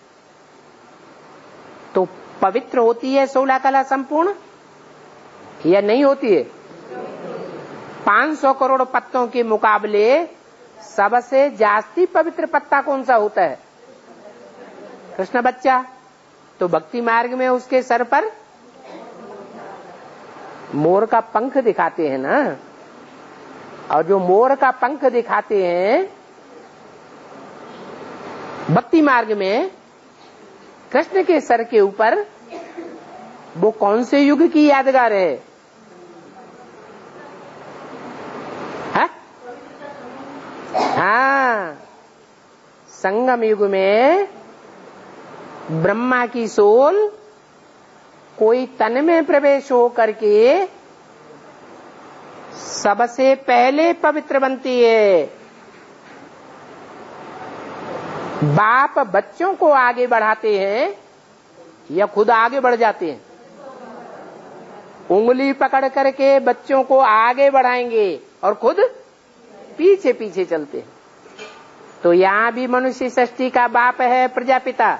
तो पवित्र होती है सोलह कला संपूर्ण या नहीं होती है? पांच सौ करोड़ पत्तों के मुकाबले सबसे जास्ती पवित्र पत्ता कौन सा होता है? कृष्ण बच्चा। तो भक्ति मार्ग में उसके सर पर मोर का पंख दिखाते हैं ना, और जो मोर का पंख दिखाते हैं भक्ति मार्ग में कृष्ण के सर के ऊपर, वो कौन से युग की यादगार है? हा? हाँ, संगम युग में ब्रह्मा की सोल कोई तन में प्रवेश हो करके सबसे पहले पवित्र बनती है। बाप बच्चों को आगे बढ़ाते हैं या खुद आगे बढ़ जाते हैं? उंगली पकड़ करके बच्चों को आगे बढ़ाएंगे और खुद पीछे पीछे चलते हैं। तो यहां भी मनुष्य सृष्टि का बाप है प्रजापिता,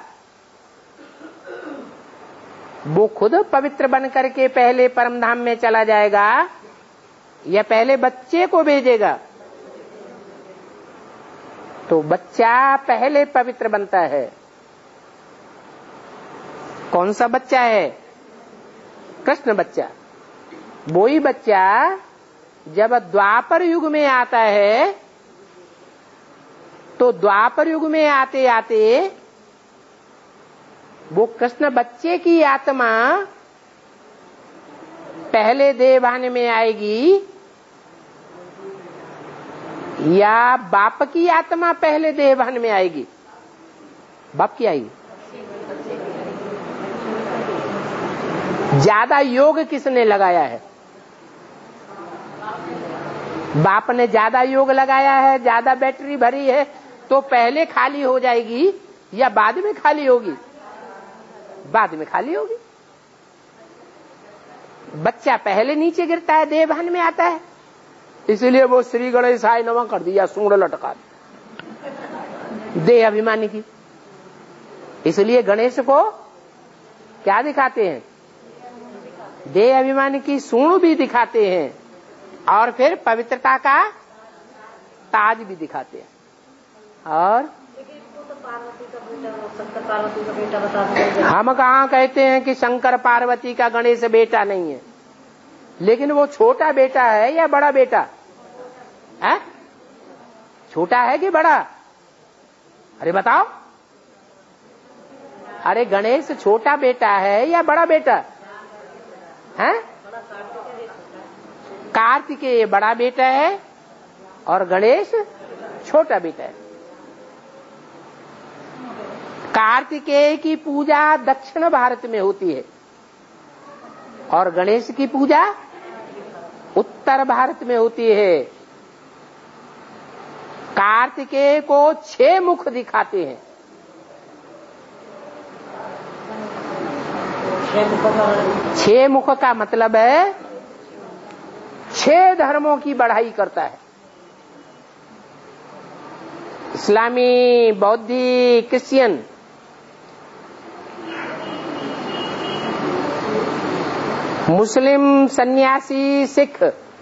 वो खुद पवित्र बन करके पहले परमधाम में चला जाएगा या पहले बच्चे को भेजेगा? तो बच्चा पहले पवित्र बनता है। कौन सा बच्चा है? कृष्ण बच्चा। वो ही बच्चा जब द्वापर युग में आता है तो द्वापर युग में आते आते वो कृष्ण बच्चे की आत्मा पहले देवभान में आएगी या बाप की आत्मा पहले देवभान में आएगी? बाप की आएगी। ज्यादा योग किसने लगाया है? बाप ने ज्यादा योग लगाया है, ज्यादा बैटरी भरी है, तो पहले खाली हो जाएगी या बाद में खाली होगी? बाद में खाली होगी। बच्चा पहले नीचे गिरता है, देवभान में आता है, इसलिए वो श्री गणेशाय नमः कर दिया, सूंड लटका देह अभिमानी की। इसलिए गणेश को क्या दिखाते हैं? देह अभिमानी की सूंड भी दिखाते हैं और फिर पवित्रता का ताज भी दिखाते हैं। और हम कहाँ कहते हैं कि शंकर पार्वती का गणेश बेटा नहीं है, लेकिन वो छोटा बेटा है या बड़ा बेटा है? छोटा है कि बड़ा? अरे बताओ, अरे गणेश छोटा बेटा है या बड़ा बेटा है? कार्तिकेय बड़ा बेटा है और गणेश छोटा बेटा है। कार्तिकेय की पूजा दक्षिण भारत में होती है और गणेश की पूजा उत्तर भारत में होती है। कार्तिकेय को छह मुख दिखाते हैं। छह मुख का मतलब है छह धर्मों की बढ़ाई करता है। इस्लामी, बौद्धी, क्रिश्चियन, मुस्लिम, सन्यासी, सिख,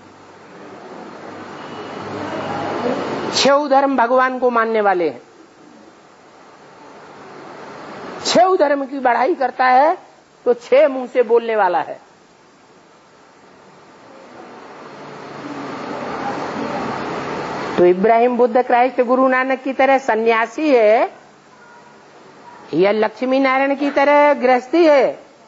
छह धर्म भगवान को मानने वाले हैं। छह धर्म की बढ़ाई करता है तो छह मुंह से बोलने वाला है। तो इब्राहिम, बुद्ध, क्राइस्ट, गुरु नानक की तरह सन्यासी है या लक्ष्मी नारायण की तरह गृहस्थी है?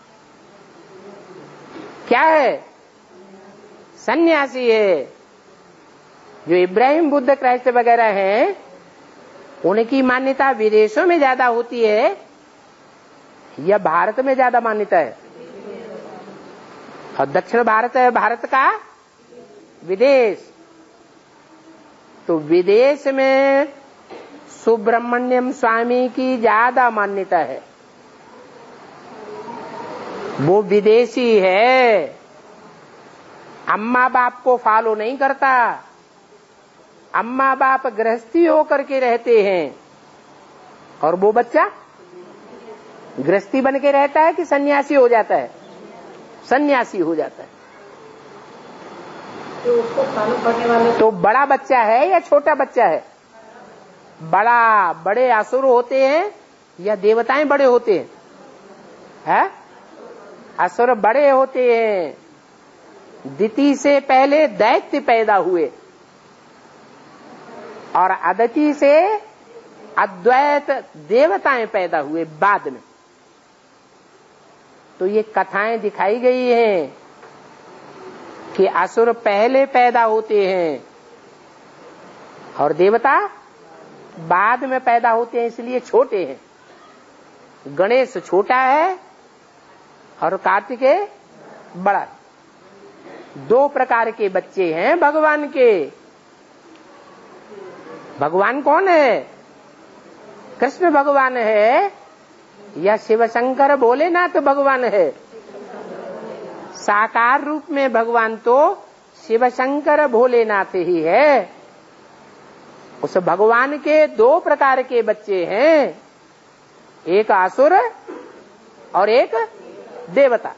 क्या है? सन्यासी है। जो इब्राहिम, बुद्ध, क्राइस्ट वगैरह हैं, उनकी मान्यता विदेशों में ज्यादा होती है या भारत में ज्यादा मान्यता है? और दक्षिण भारत है भारत का विदेश। तो विदेश में सुब्रमण्यम स्वामी की ज्यादा मान्यता है। वो विदेशी है, अम्मा बाप को फॉलो नहीं करता। अम्मा बाप गृहस्थी होकर के रहते हैं और वो बच्चा गृहस्थी बन के रहता है कि सन्यासी हो जाता है? सन्यासी हो जाता है। तो उसको फॉलो करने वाले तो बड़ा बच्चा है या छोटा बच्चा है? बड़ा बड़े असुर होते हैं या देवताएं बड़े होते हैं? है? असुर बड़े होते हैं। दिति से पहले दैत्य पैदा हुए और अदिति से अद्वैत देवताएं पैदा हुए बाद में। तो ये कथाएं दिखाई गई हैं कि असुर पहले पैदा होते हैं और देवता बाद में पैदा होते हैं, इसलिए छोटे हैं। गणेश छोटा है और कार्तिकेय बड़ा है। दो प्रकार के बच्चे हैं भगवान के। भगवान कौन है? कृष्ण भगवान है या शिव शंकर भोलेनाथ भगवान है? साकार रूप में भगवान तो शिव शंकर भोलेनाथ ही है। उस भगवान के दो प्रकार के बच्चे हैं, एक असुर और एक देवता।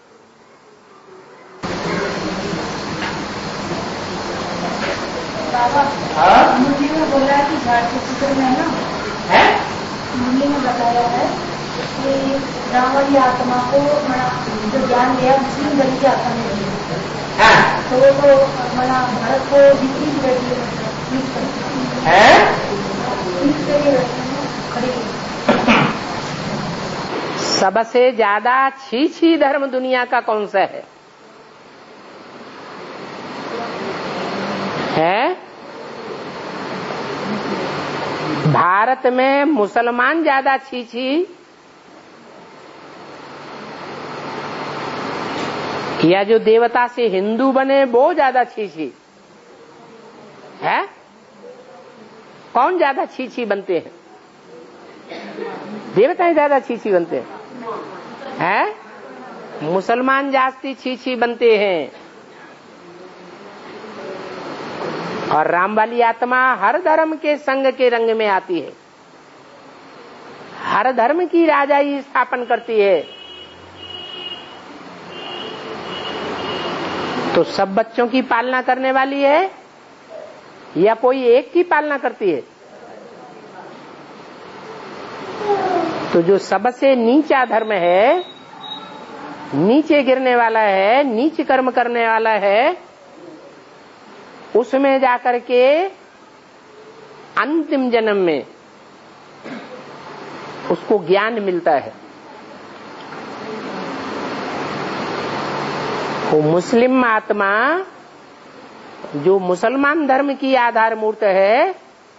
बाबा मुरली में बोला है कि झाड़ के चित्र में ना है, मुरली में बताया है कि राम वाली आत्मा को मना जो ज्ञान दिया मुस्लिम गली की आत्मा ने दिया। हाँ। तो वो तो मना भारत को विपरीत बैठी है? सबसे ज्यादा छी छी धर्म दुनिया का कौन सा है? है? भारत में मुसलमान ज्यादा छी छी या जो देवता से हिंदू बने वो ज्यादा छी छी है? कौन ज्यादा छी छी बनते हैं? देवताएं ज्यादा छी छी बनते हैं। है? मुसलमान जास्ती छी छी बनते हैं। और राम वाली आत्मा हर धर्म के संग के रंग में आती है, हर धर्म की राजाई स्थापन करती है। तो सब बच्चों की पालना करने वाली है या कोई एक की पालना करती है? तो जो सबसे नीचा धर्म है, नीचे गिरने वाला है, नीच कर्म करने वाला है, उसमें जाकर के अंतिम जन्म में उसको ज्ञान मिलता है। वो मुस्लिम आत्मा जो मुसलमान धर्म की आधार मूर्त है,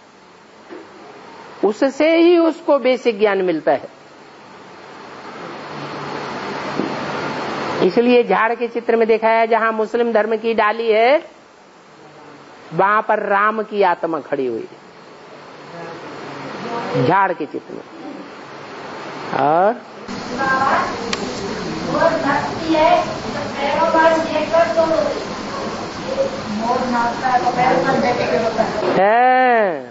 उससे ही उसको बेसिक ज्ञान मिलता है। इसलिए झाड़ के चित्र में देखा है, जहां मुस्लिम धर्म की डाली है वहां पर राम की आत्मा खड़ी हुई है, झाड़ के चित्र में। और मोर नाचती है पैरों पर लेकर, तो मोर नाचता है तो पैरों पर लेकर होता है।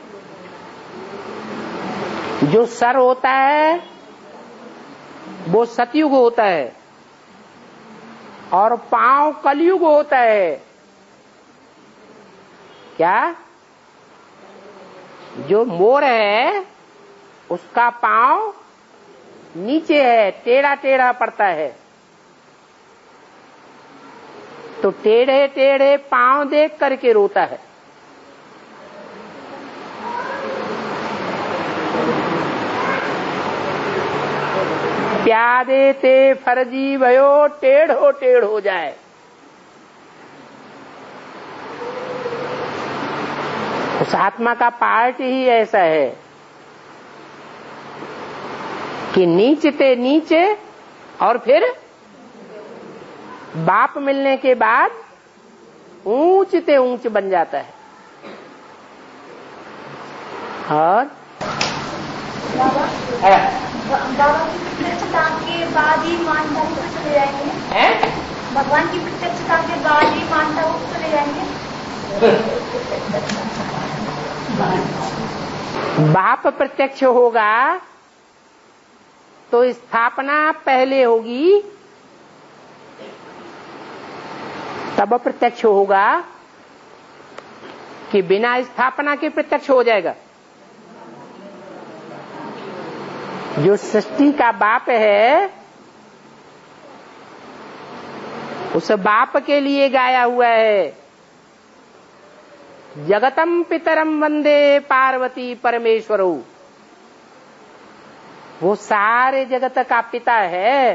जो सर होता है वो सतयुग होता है और पांव कलयुग होता है। क्या? जो मोर है उसका पांव नीचे है, टेढ़ा टेढ़ा पड़ता है। तो टेढ़े टेढ़े पांव देख करके रोता है। प्यादे ते फर्जी भयो टेढ़ो टेढ़ हो जाए। उस आत्मा का पार्ट ही ऐसा है कि नीचते नीचे और फिर बाप मिलने के बाद ऊंच से ऊंच बन जाता है। और बाबा है? बाबा की प्रत्यक्षता के बाद ही मानता को चले जाएंगे। है? भगवान की प्रत्यक्षता के बाद ही मानता को चले जाएंगे। बाप प्रत्यक्ष होगा तो स्थापना पहले होगी, तब प्रत्यक्ष होगा कि बिना स्थापना के प्रत्यक्ष हो जाएगा। जो सृष्टि का बाप है उस बाप के लिए गाया हुआ है, जगतम पितरम वंदे पार्वती परमेश्वरो। वो सारे जगत का पिता है।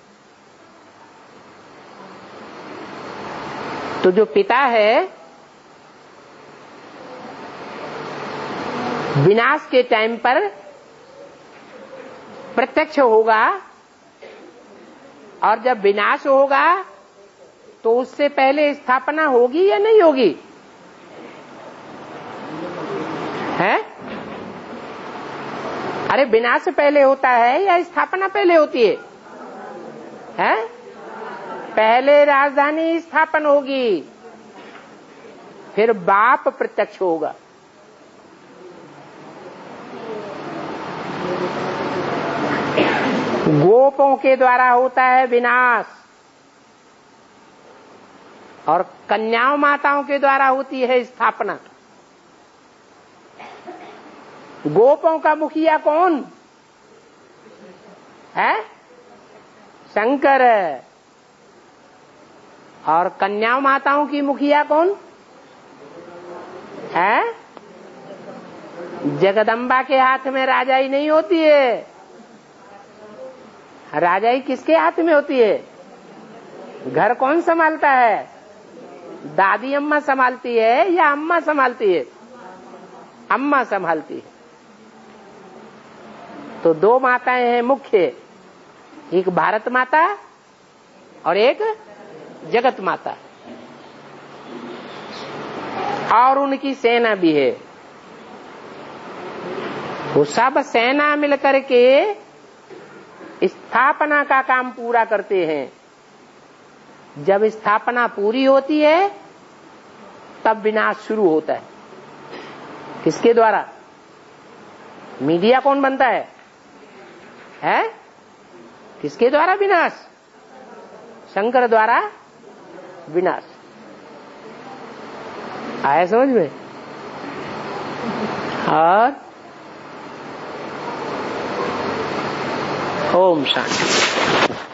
तो जो पिता है विनाश के टाइम पर प्रत्यक्ष होगा, और जब विनाश होगा तो उससे पहले स्थापना होगी या नहीं होगी? है? अरे विनाश पहले होता है या स्थापना पहले होती है? है? पहले राजधानी स्थापन होगी, फिर बाप प्रत्यक्ष होगा। गोपों के द्वारा होता है विनाश, और कन्याओं माताओं के द्वारा होती है स्थापना। गोपों का मुखिया कौन है? शंकर। और कन्याओं माताओं की मुखिया कौन है? जगदम्बा के हाथ में राजाई नहीं होती है। राजाई किसके हाथ में होती है? घर कौन संभालता है? दादी अम्मा संभालती है या अम्मा संभालती है? अम्मा संभालती है। तो दो माताएं हैं मुख्य, एक भारत माता और एक जगत माता, और उनकी सेना भी है। वो सब सेना मिलकर के स्थापना का काम पूरा करते हैं। जब स्थापना पूरी होती है तब विनाश शुरू होता है। किसके द्वारा? मीडिया कौन बनता है? है? किसके द्वारा विनाश? शंकर द्वारा विनाश। आया समझ में? और ओम शांति।